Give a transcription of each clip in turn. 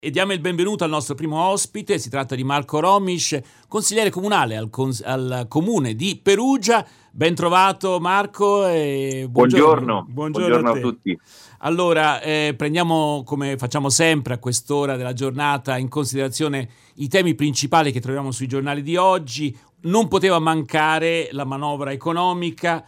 E diamo il benvenuto al nostro primo ospite. Si tratta di Marco Romisch, consigliere comunale al comune di Perugia. Ben trovato Marco e buongiorno. Buongiorno a tutti. Allora, prendiamo, come facciamo sempre a quest'ora della giornata, in considerazione i temi principali che troviamo sui giornali di oggi. Non poteva mancare la manovra economica,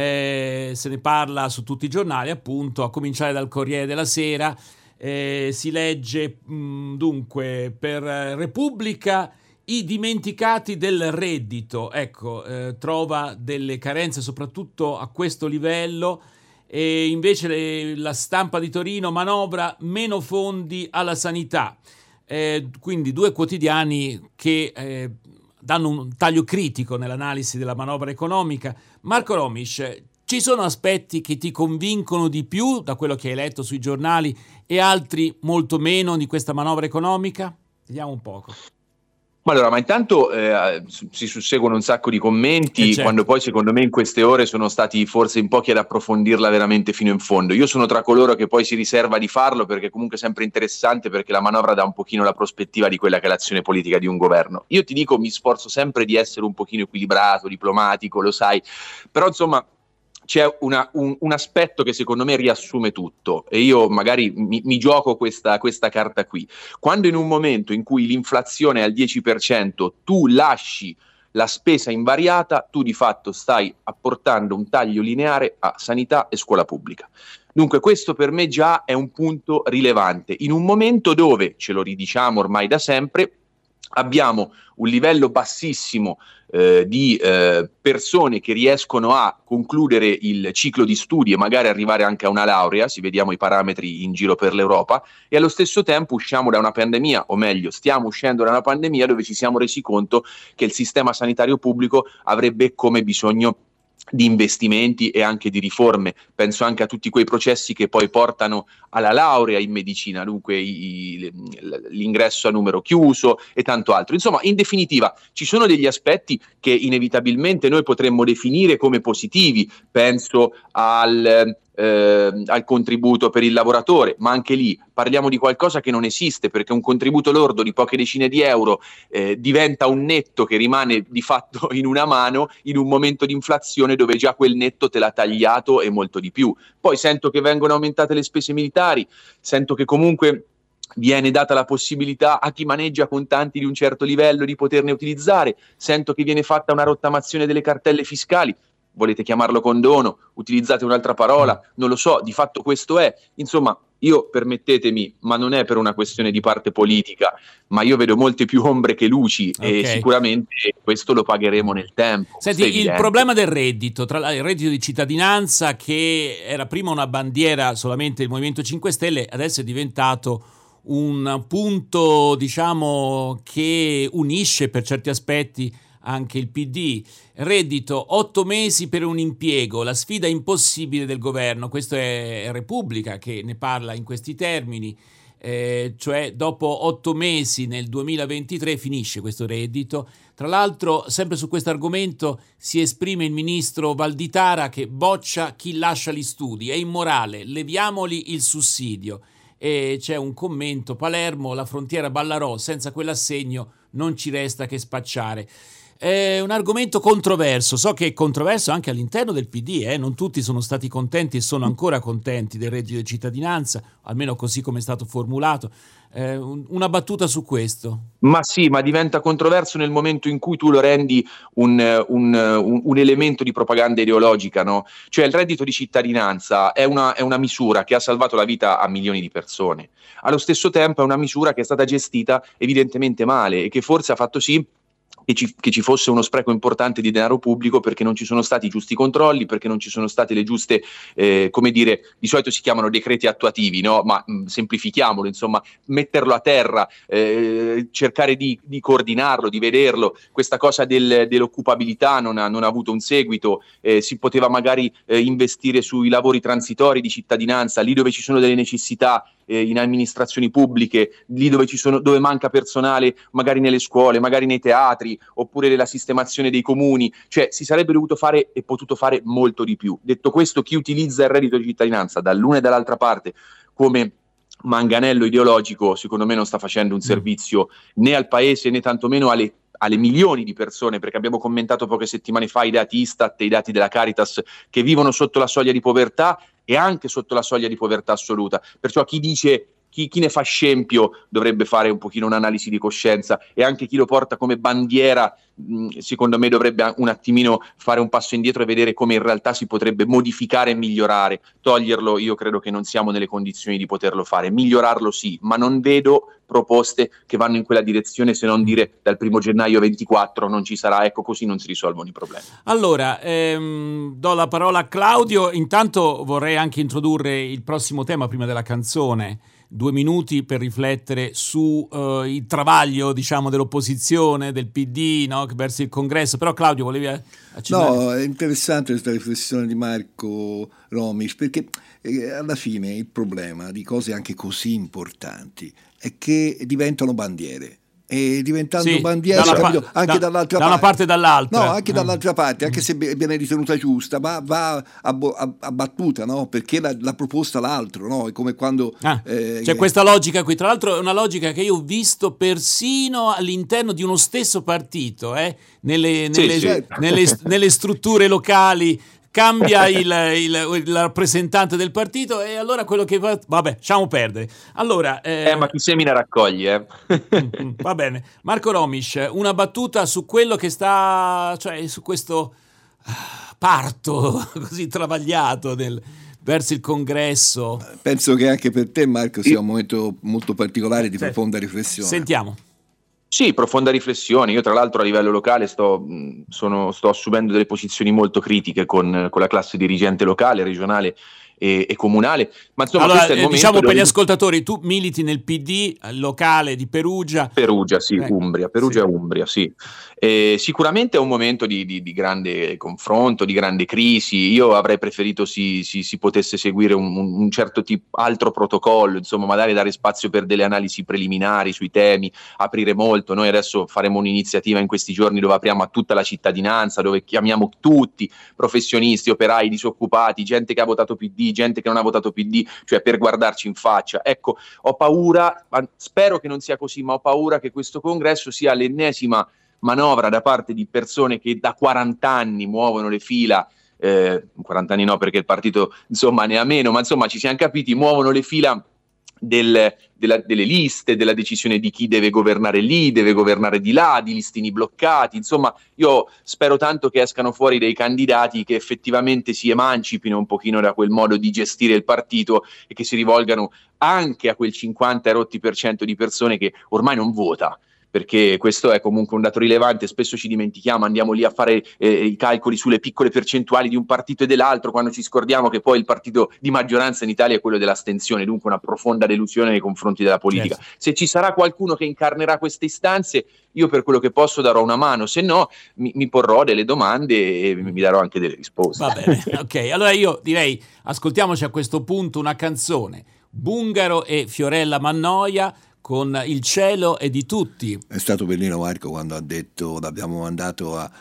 se ne parla su tutti i giornali, appunto, a cominciare dal Corriere della Sera. Si legge dunque per Repubblica: i dimenticati del reddito. Ecco, trova delle carenze soprattutto a questo livello. E invece la Stampa di Torino: manovra, meno fondi alla sanità. Quindi due quotidiani che danno un taglio critico nell'analisi della manovra economica. Marco Romisch, ci sono aspetti che ti convincono di più da quello che hai letto sui giornali e altri molto meno di questa manovra economica? Vediamo un poco. Ma intanto si susseguono un sacco di commenti, certo. Quando poi secondo me in queste ore sono stati forse in pochi ad approfondirla veramente fino in fondo. Io sono tra coloro che poi si riserva di farlo, perché comunque è sempre interessante, perché la manovra dà un pochino la prospettiva di quella che è l'azione politica di un governo. Io ti dico, mi sforzo sempre di essere un pochino equilibrato, diplomatico, lo sai, però insomma c'è un aspetto che secondo me riassume tutto, e io magari mi gioco questa carta qui. Quando in un momento in cui l'inflazione è al 10%, tu lasci la spesa invariata, tu di fatto stai apportando un taglio lineare a sanità e scuola pubblica. Dunque questo per me già è un punto rilevante, in un momento dove, ce lo ridiciamo ormai da sempre, abbiamo un livello bassissimo di persone che riescono a concludere il ciclo di studi e magari arrivare anche a una laurea, se vediamo i parametri in giro per l'Europa, e allo stesso tempo usciamo da una pandemia, o meglio, stiamo uscendo da una pandemia dove ci siamo resi conto che il sistema sanitario pubblico avrebbe come bisogno di investimenti e anche di riforme. Penso anche a tutti quei processi che poi portano alla laurea in medicina, dunque l'ingresso a numero chiuso e tanto altro. Insomma, in definitiva, ci sono degli aspetti che inevitabilmente noi potremmo definire come positivi. Penso al contributo per il lavoratore, ma anche lì parliamo di qualcosa che non esiste, perché un contributo lordo di poche decine di euro diventa un netto che rimane di fatto in una mano in un momento di inflazione dove già quel netto te l'ha tagliato e molto di più. Poi sento che vengono aumentate le spese militari, sento che comunque viene data la possibilità a chi maneggia contanti di un certo livello di poterne utilizzare, sento che viene fatta una rottamazione delle cartelle fiscali. Volete chiamarlo condono, utilizzate un'altra parola, non lo so, di fatto questo è. Insomma, io, permettetemi, ma non è per una questione di parte politica, ma io vedo molte più ombre che luci, e sicuramente questo lo pagheremo nel tempo. Senti, il problema del reddito, tra il reddito di cittadinanza, che era prima una bandiera solamente del Movimento 5 Stelle, adesso è diventato un punto, diciamo, che unisce per certi aspetti anche il PD. Reddito, 8 mesi per un impiego, la sfida impossibile del governo. Questo è Repubblica che ne parla in questi termini, cioè dopo 8 mesi nel 2023 finisce questo reddito. Tra l'altro, sempre su questo argomento si esprime il ministro Valditara, che boccia chi lascia gli studi, è immorale, leviamoli il sussidio. E c'è un commento: Palermo, la frontiera Ballarò, senza quell'assegno non ci resta che spacciare. È un argomento controverso, so che è controverso anche all'interno del PD, non tutti sono stati contenti e sono ancora contenti del reddito di cittadinanza, almeno così come è stato formulato. Una battuta su questo? Ma sì, ma diventa controverso nel momento in cui tu lo rendi un elemento di propaganda ideologica, no? Cioè il reddito di cittadinanza è una misura che ha salvato la vita a milioni di persone. Allo stesso tempo è una misura che è stata gestita evidentemente male e che forse ha fatto sì che ci fosse uno spreco importante di denaro pubblico, perché non ci sono stati i giusti controlli, perché non ci sono state le giuste, come dire, di solito si chiamano decreti attuativi, no? Ma semplifichiamolo, insomma, metterlo a terra, cercare di coordinarlo, di vederlo. Questa cosa dell'occupabilità non ha avuto un seguito, si poteva magari investire sui lavori transitori di cittadinanza, lì dove ci sono delle necessità, in amministrazioni pubbliche, lì dove manca personale, magari nelle scuole, magari nei teatri, oppure nella sistemazione dei comuni. Cioè si sarebbe dovuto fare e potuto fare molto di più. Detto questo, chi utilizza il reddito di cittadinanza dall'una e dall'altra parte come manganello ideologico, secondo me non sta facendo un servizio né al paese né tantomeno alle milioni di persone, perché abbiamo commentato poche settimane fa i dati Istat e i dati della Caritas che vivono sotto la soglia di povertà e anche sotto la soglia di povertà assoluta. Perciò chi dice, chi ne fa scempio dovrebbe fare un pochino un'analisi di coscienza, e anche chi lo porta come bandiera secondo me dovrebbe un attimino fare un passo indietro e vedere come in realtà si potrebbe modificare e migliorare. Toglierlo, io credo che non siamo nelle condizioni di poterlo fare. Migliorarlo sì, ma non vedo proposte che vanno in quella direzione, se non dire dal 1 gennaio 24 non ci sarà, ecco, così non si risolvono i problemi. Allora, do la parola a Claudio. Intanto vorrei anche introdurre il prossimo tema prima della canzone. 2 minuti per riflettere su il travaglio, diciamo, dell'opposizione, del PD, no? Verso il congresso. Però Claudio, volevi accennare? No, è interessante questa riflessione di Marco Romisch, perché alla fine il problema di cose anche così importanti è che diventano bandiere. E diventando bandiera anche dall'altra parte, da una parte e dall'altra, no, anche dall'altra parte, anche se viene ritenuta giusta, ma va abbattuta, no? Perché l'ha proposta l'altro, no? È come quando c'è questa logica qui. Tra l'altro è una logica che io ho visto persino all'interno di uno stesso partito, nelle strutture locali. Cambia il rappresentante del partito, e allora quello che va... Vabbè, lasciamo perdere. Allora, ma chi semina raccoglie. Va bene. Marco Romisch, una battuta su quello che sta... cioè su questo parto così travagliato verso il congresso. Penso che anche per te, Marco, sia un momento molto particolare di profonda riflessione. Sentiamo. Sì, profonda riflessione. Io tra l'altro a livello locale sto assumendo delle posizioni molto critiche con la classe dirigente locale, regionale e comunale. Ma insomma, allora, questo è il momento diciamo per dove... gli ascoltatori, tu militi nel PD locale di Perugia. Perugia, sì, Umbria. Perugia e Umbria, sì. Sicuramente è un momento di grande confronto, di grande crisi. Io avrei preferito si potesse seguire un certo altro protocollo, insomma, magari dare spazio per delle analisi preliminari sui temi, aprire molto. Noi adesso faremo un'iniziativa in questi giorni dove apriamo a tutta la cittadinanza, dove chiamiamo tutti, professionisti, operai, disoccupati, gente che ha votato PD, gente che non ha votato PD, cioè per guardarci in faccia. Ecco, ho paura, spero che non sia così, ma ho paura che questo congresso sia l'ennesima manovra da parte di persone che da 40 anni muovono le fila, 40 anni no perché il partito insomma ne ha meno, ma insomma ci siamo capiti, muovono le fila delle liste, della decisione di chi deve governare lì, deve governare di là, di listini bloccati. Insomma, io spero tanto che escano fuori dei candidati che effettivamente si emancipino un pochino da quel modo di gestire il partito e che si rivolgano anche a quel 50% di persone che ormai non vota, perché questo è comunque un dato rilevante. Spesso ci dimentichiamo, andiamo lì a fare i calcoli sulle piccole percentuali di un partito e dell'altro, quando ci scordiamo che poi il partito di maggioranza in Italia è quello dell'astensione, dunque una profonda delusione nei confronti della politica. Certo. Se ci sarà qualcuno che incarnerà queste istanze, io per quello che posso darò una mano, se no mi porrò delle domande e mi darò anche delle risposte. Va bene, ok. Allora io direi, ascoltiamoci a questo punto una canzone, Bungaro e Fiorella Mannoia, con Il cielo è di tutti. È stato bellino Marco quando ha detto l'abbiamo mandato a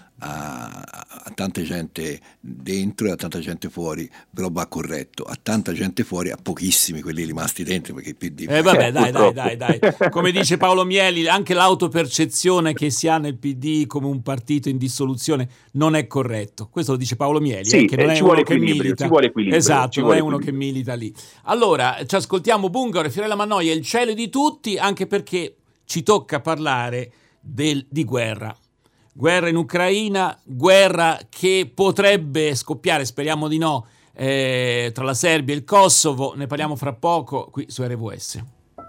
tanta gente dentro e a tanta gente fuori, però va corretto, a tanta gente fuori, a pochissimi quelli rimasti dentro, perché il PD vabbè, dai, come dice Paolo Mieli, anche l'autopercezione che si ha nel PD come un partito in dissoluzione non è corretto. Questo lo dice Paolo Mieli, sì, che non è uno che milita. Ci vuole equilibrio. Esatto, non è uno che milita lì. Allora, ci ascoltiamo Bungaro e Fiorella Mannoia, Il cielo di tutti, anche perché ci tocca parlare di guerra. Guerra in Ucraina, guerra che potrebbe scoppiare, speriamo di no, tra la Serbia e il Kosovo. Ne parliamo fra poco qui su RVS.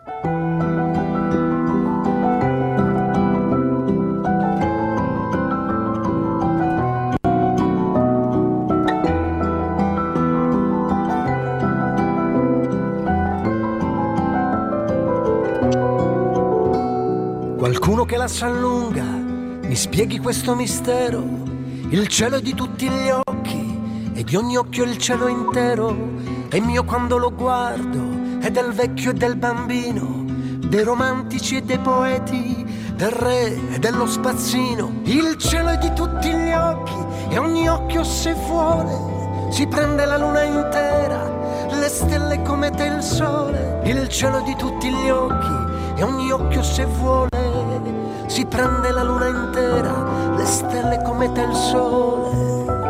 Qualcuno che la sa lunga mi spieghi questo mistero. Il cielo è di tutti gli occhi e di ogni occhio il cielo intero è mio quando lo guardo, è del vecchio e del bambino, dei romantici e dei poeti, del re e dello spazzino. Il cielo è di tutti gli occhi e ogni occhio se vuole si prende la luna intera, le stelle come te il sole, il cielo di tutti gli occhi, e ogni occhio se vuole si prende la luna intera, le stelle come te il sole.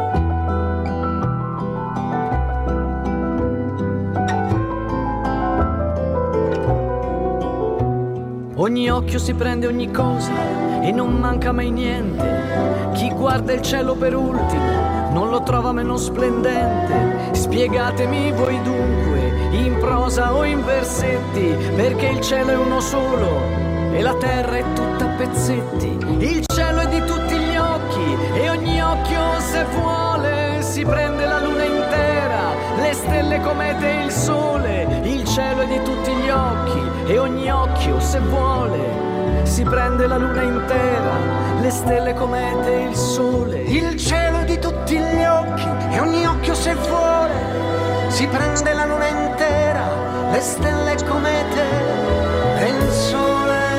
Ogni occhio si prende ogni cosa e non manca mai niente. Chi guarda il cielo per ultimo non lo trova meno splendente. Spiegatemi voi dunque, in prosa o in versetti, perché il cielo è uno solo e la terra è tutta a pezzetti. Il cielo è di tutti gli occhi e ogni occhio, se vuole, si prende la luna intera, le stelle comete il sole. Il cielo è di tutti gli occhi e ogni occhio, se vuole, si prende la luna intera, le stelle comete il sole. Il cielo è di tutti gli occhi e ogni occhio, se vuole, si prende la luna intera, le stelle comete il sole.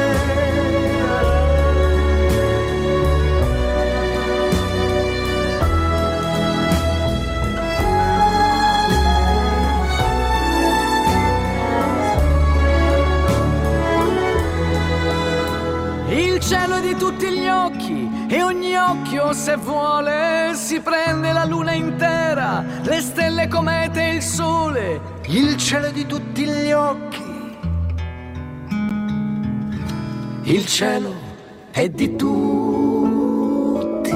Il cielo è di tutti gli occhi e ogni occhio, se vuole, si prende la luna intera, le stelle comete il sole. Il cielo è di tutti gli occhi, il cielo è di tutti.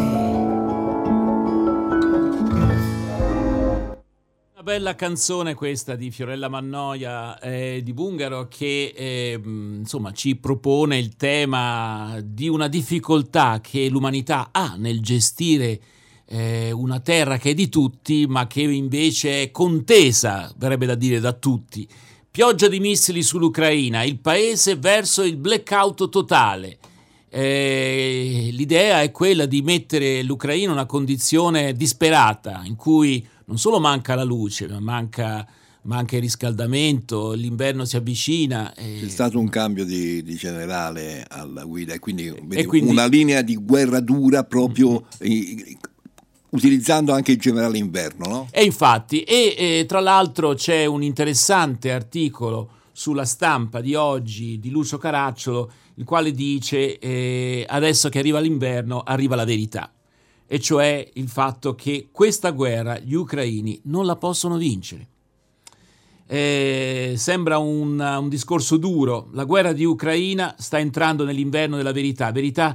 Una bella canzone questa di Fiorella Mannoia di Bungaro che insomma ci propone il tema di una difficoltà che l'umanità ha nel gestire una terra che è di tutti ma che invece è contesa, verrebbe da dire, da tutti. Pioggia di missili sull'Ucraina, il paese verso il blackout totale. L'idea è quella di mettere l'Ucraina in una condizione disperata in cui non solo manca la luce, ma manca il riscaldamento, l'inverno si avvicina. C'è stato un cambio di generale alla guida e quindi una linea di guerra dura proprio utilizzando anche il generale inverno, no? E infatti, tra l'altro c'è un interessante articolo sulla Stampa di oggi di Lucio Caracciolo, il quale dice adesso che arriva l'inverno arriva la verità, e cioè il fatto che questa guerra gli ucraini non la possono vincere. Sembra un discorso duro. La guerra di Ucraina sta entrando nell'inverno della verità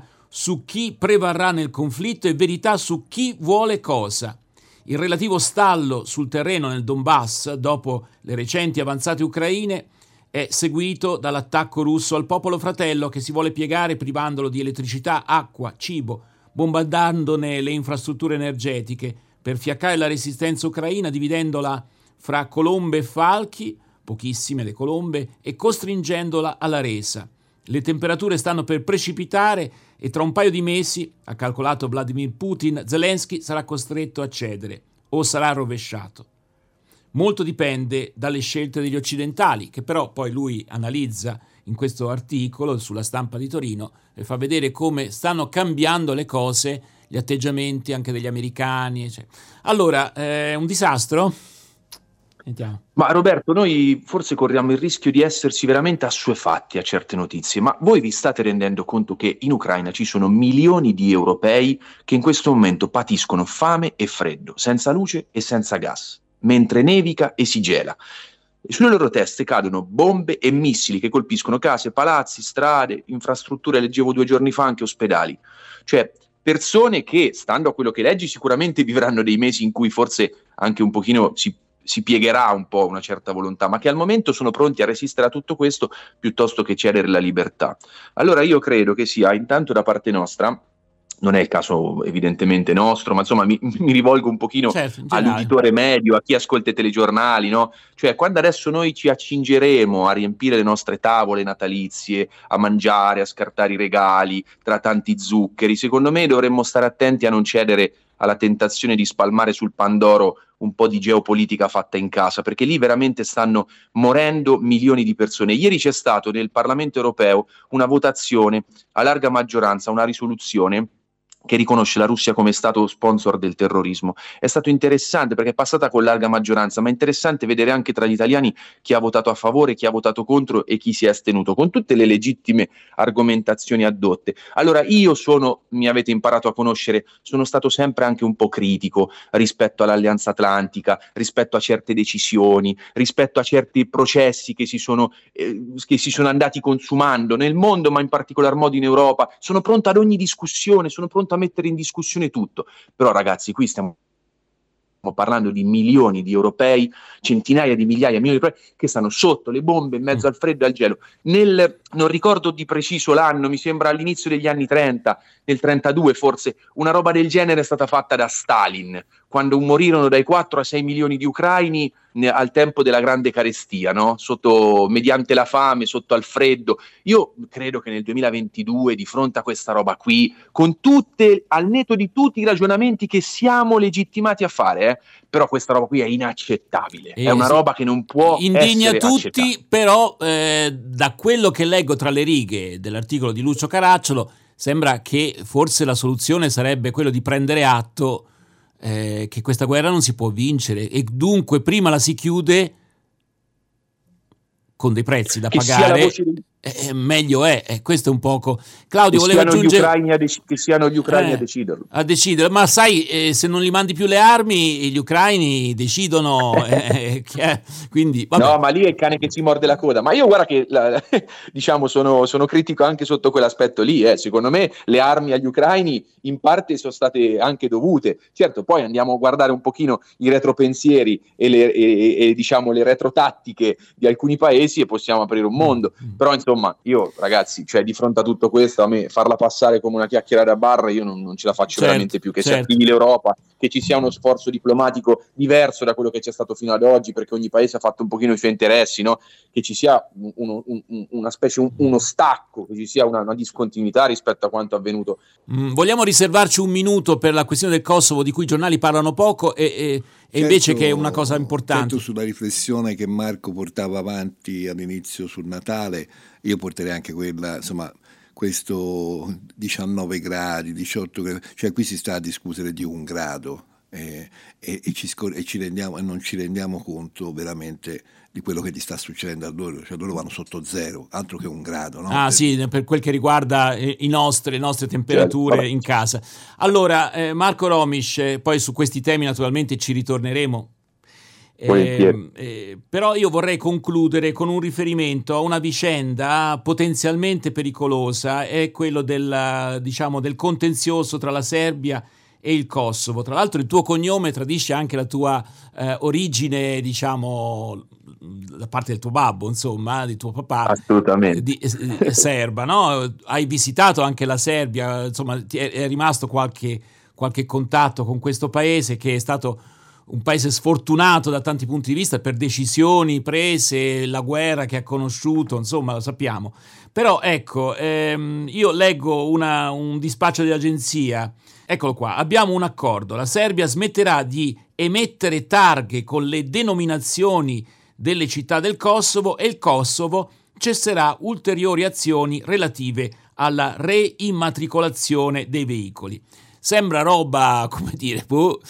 su chi prevarrà nel conflitto e verità su chi vuole cosa. Il relativo stallo sul terreno nel Donbass dopo le recenti avanzate ucraine è seguito dall'attacco russo al popolo fratello che si vuole piegare privandolo di elettricità, acqua, cibo, bombardandone le infrastrutture energetiche per fiaccare la resistenza ucraina, dividendola fra colombe e falchi, pochissime le colombe, e costringendola alla resa. Le temperature stanno per precipitare e tra un paio di mesi, ha calcolato Vladimir Putin, Zelensky sarà costretto a cedere o sarà rovesciato. Molto dipende dalle scelte degli occidentali, che però poi lui analizza in questo articolo sulla Stampa di Torino e fa vedere come stanno cambiando le cose, gli atteggiamenti anche degli americani. Allora, è un disastro? Sentiamo. Ma Roberto, noi forse corriamo il rischio di esserci veramente assuefatti a certe notizie, ma voi vi state rendendo conto che in Ucraina ci sono milioni di europei che in questo momento patiscono fame e freddo, senza luce e senza gas, mentre nevica e si gela. Sulle loro teste cadono bombe e missili che colpiscono case, palazzi, strade, infrastrutture, leggevo 2 giorni fa anche ospedali. Cioè, persone che, stando a quello che leggi, sicuramente vivranno dei mesi in cui forse anche un pochino si piegherà un po' una certa volontà, ma che al momento sono pronti a resistere a tutto questo piuttosto che cedere la libertà. Allora io credo che sia intanto da parte nostra, non è il caso evidentemente nostro, ma insomma mi rivolgo un pochino all'uditore medio, a chi ascolta i telegiornali, no? Cioè quando adesso noi ci accingeremo a riempire le nostre tavole natalizie, a mangiare, a scartare i regali tra tanti zuccheri, secondo me dovremmo stare attenti a non cedere alla tentazione di spalmare sul Pandoro un po' di geopolitica fatta in casa, perché lì veramente stanno morendo milioni di persone. Ieri c'è stato nel Parlamento europeo una votazione a larga maggioranza, una risoluzione che riconosce la Russia come stato sponsor del terrorismo. È stato interessante perché è passata con larga maggioranza, ma è interessante vedere anche tra gli italiani chi ha votato a favore, chi ha votato contro e chi si è astenuto, con tutte le legittime argomentazioni addotte. Allora mi avete imparato a conoscere, sono stato sempre anche un po' critico rispetto all'Alleanza Atlantica, rispetto a certe decisioni, rispetto a certi processi che si sono andati consumando nel mondo, ma in particolar modo in Europa. Sono pronto ad ogni discussione, sono pronto a mettere in discussione tutto, però ragazzi, qui stiamo parlando di milioni di europei, centinaia di migliaia, milioni di europei che stanno sotto le bombe, in mezzo al freddo e al gelo. Non ricordo di preciso l'anno, mi sembra all'inizio degli anni 30, nel 32 forse, una roba del genere è stata fatta da Stalin, quando morirono dai 4 a 6 milioni di ucraini al tempo della grande carestia, no? Mediante la fame, sotto al freddo. Io credo che nel 2022, di fronte a questa roba qui, al netto di tutti i ragionamenti che siamo legittimati a fare, però questa roba qui è inaccettabile, è una roba che non può indigna essere tutti, accettata. però da quello che leggo tra le righe dell'articolo di Lucio Caracciolo sembra che forse la soluzione sarebbe quello di prendere atto che questa guerra non si può vincere e dunque prima la si chiude con dei prezzi da pagare, meglio è. Questo è un poco. Claudio voleva aggiungere che siano gli ucraini a deciderlo. A decidere, ma sai, se non gli mandi più le armi, gli ucraini decidono. Quindi, vabbè. No, ma lì è il cane che ci morde la coda. Ma io guarda che diciamo sono critico anche sotto quell'aspetto lì. Secondo me le armi agli ucraini in parte sono state anche dovute. Certo, poi andiamo a guardare un pochino i retropensieri e diciamo le retrotattiche di alcuni paesi e possiamo aprire un mondo. Però insomma, io ragazzi, cioè di fronte a tutto questo, a me farla passare come una chiacchiera da bar, io non ce la faccio veramente più, che si attivi l'Europa, che ci sia uno sforzo diplomatico diverso da quello che c'è stato fino ad oggi, perché ogni paese ha fatto un pochino i suoi interessi, no? Che ci sia una specie, uno stacco, che ci sia una discontinuità rispetto a quanto avvenuto. Vogliamo riservarci un minuto per la questione del Kosovo, di cui i giornali parlano poco e invece che è una cosa importante. Sulla riflessione che Marco portava avanti all'inizio sul Natale, io porterei anche quella, insomma, questo 19 gradi, 18 gradi, cioè qui si sta a discutere di 1 grado e non ci rendiamo conto veramente di quello che gli sta succedendo a loro, cioè loro vanno sotto zero, altro che 1 grado. No? Sì, per quel che riguarda le nostre temperature in casa. Allora, Marco Romisch, poi su questi temi naturalmente ci ritorneremo. Però io vorrei concludere con un riferimento a una vicenda potenzialmente pericolosa, è quello del contenzioso tra la Serbia e il Kosovo. Tra l'altro il tuo cognome tradisce anche la tua origine, diciamo, da parte del tuo babbo, insomma, di tuo papà. Assolutamente. Serba, no? Hai visitato anche la Serbia, insomma, è rimasto qualche contatto con questo paese che è stato un paese sfortunato da tanti punti di vista per decisioni prese, la guerra che ha conosciuto, insomma lo sappiamo. Però ecco, io leggo un dispaccio dell'agenzia, eccolo qua, abbiamo un accordo, la Serbia smetterà di emettere targhe con le denominazioni delle città del Kosovo e il Kosovo cesserà ulteriori azioni relative alla reimmatricolazione dei veicoli. Sembra roba, come dire,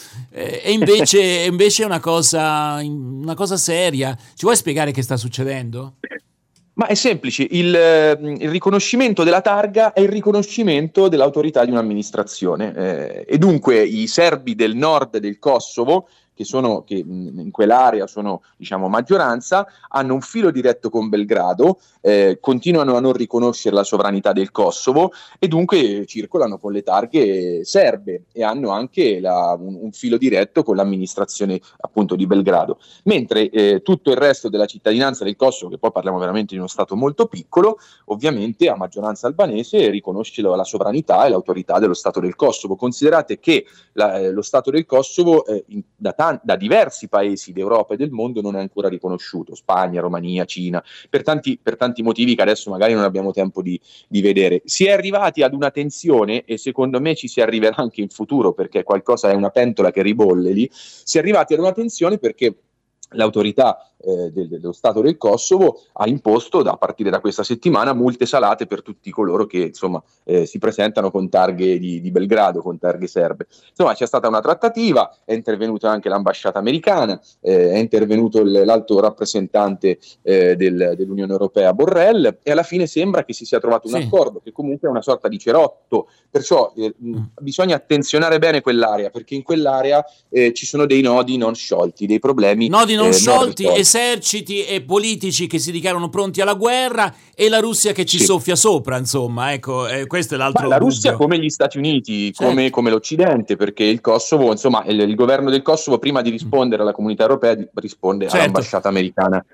e invece è una cosa seria. Ci vuoi spiegare che sta succedendo? Ma è semplice, il riconoscimento della targa è il riconoscimento dell'autorità di un'amministrazione e dunque i serbi del nord del Kosovo, che in quell'area sono, diciamo, maggioranza, hanno un filo diretto con Belgrado, continuano a non riconoscere la sovranità del Kosovo e dunque circolano con le targhe serbe e hanno anche un filo diretto con l'amministrazione appunto di Belgrado, mentre tutto il resto della cittadinanza del Kosovo, che poi parliamo veramente di uno stato molto piccolo, ovviamente a maggioranza albanese riconosce la sovranità e l'autorità dello stato del Kosovo. Considerate che lo stato del Kosovo da diversi paesi d'Europa e del mondo non è ancora riconosciuto, Spagna, Romania, Cina, per tanti motivi che adesso magari non abbiamo tempo di vedere. Si è arrivati ad una tensione e secondo me ci si arriverà anche in futuro, perché qualcosa è una pentola che ribolle lì, si è arrivati ad una tensione perché l'autorità dello Stato del Kosovo ha imposto a partire da questa settimana multe salate per tutti coloro che insomma si presentano con targhe di Belgrado, con targhe serbe. Insomma, c'è stata una trattativa, è intervenuta anche l'ambasciata americana, è intervenuto l'alto rappresentante dell'Unione Europea Borrell, e alla fine sembra che si sia trovato un accordo che comunque è una sorta di cerotto, perciò bisogna attenzionare bene quell'area, perché in quell'area ci sono dei nodi non sciolti, dei problemi nodi non sciolti, non eserciti e politici che si dichiarano pronti alla guerra, e la Russia che ci soffia sopra, insomma, ecco, questo è l'altro. Ma la Russia come gli Stati Uniti, come l'Occidente, perché il Kosovo, insomma, il governo del Kosovo prima di rispondere alla comunità europea risponde all'ambasciata americana.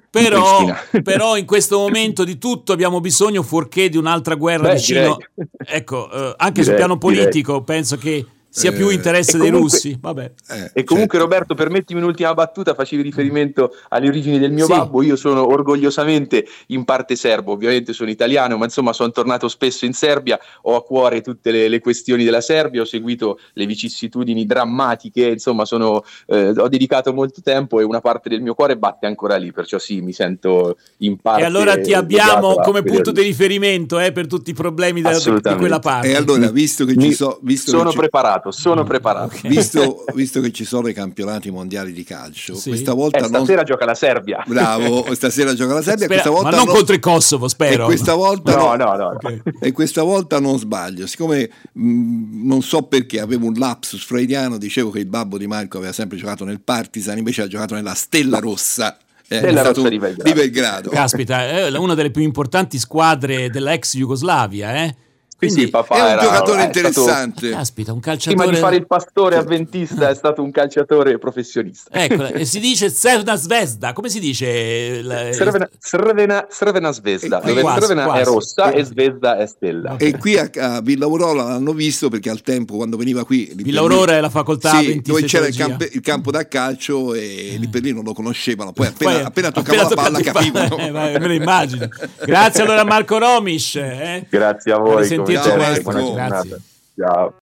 Però in questo momento di tutto abbiamo bisogno, fuorché di un'altra guerra vicino. Ecco, anche sul piano politico penso che sia più interesse dei russi. Vabbè. E comunque, Roberto, permettimi un'ultima battuta. Facevi riferimento alle origini del mio babbo. Io sono orgogliosamente in parte serbo, ovviamente sono italiano, ma insomma sono tornato spesso in Serbia, ho a cuore tutte le questioni della Serbia, ho seguito le vicissitudini drammatiche, insomma ho dedicato molto tempo e una parte del mio cuore batte ancora lì, perciò sì, mi sento in parte. E allora ti abbiamo come punto di riferimento per tutti i problemi di quella parte. E allora, visto che sono preparato. Visto che ci sono i campionati mondiali di calcio, questa volta stasera gioca la Serbia. Bravo, stasera gioca la Serbia. Questa volta ma non contro il Kosovo, spero. E questa volta no. Okay. E questa volta non sbaglio, siccome non so perché avevo un lapsus freudiano, dicevo che il babbo di Marco aveva sempre giocato nel Partizan, invece ha giocato nella Stella Rossa. Stella Rossa di Belgrado. Caspita, è una delle più importanti squadre della ex Jugoslavia, Quindi sì, papà è un giocatore interessante. Caspita, un calciatore. Prima di fare il pastore avventista è stato un calciatore professionista. Ecco, e si dice Crvena Zvezda, come si dice? Crvena Zvezda, dove Crvena è rossa e Zvezda è stella. E qui a Villa Aurora l'hanno visto, perché al tempo, quando veniva qui Villa Aurora è la facoltà dove c'era il campo da calcio, e lì per lì non lo conoscevano, poi appena toccava la palla capivano. Me lo immagino. Grazie allora Marco Romisch. Grazie a voi. Ciao, Grazie. Marco. Ciao.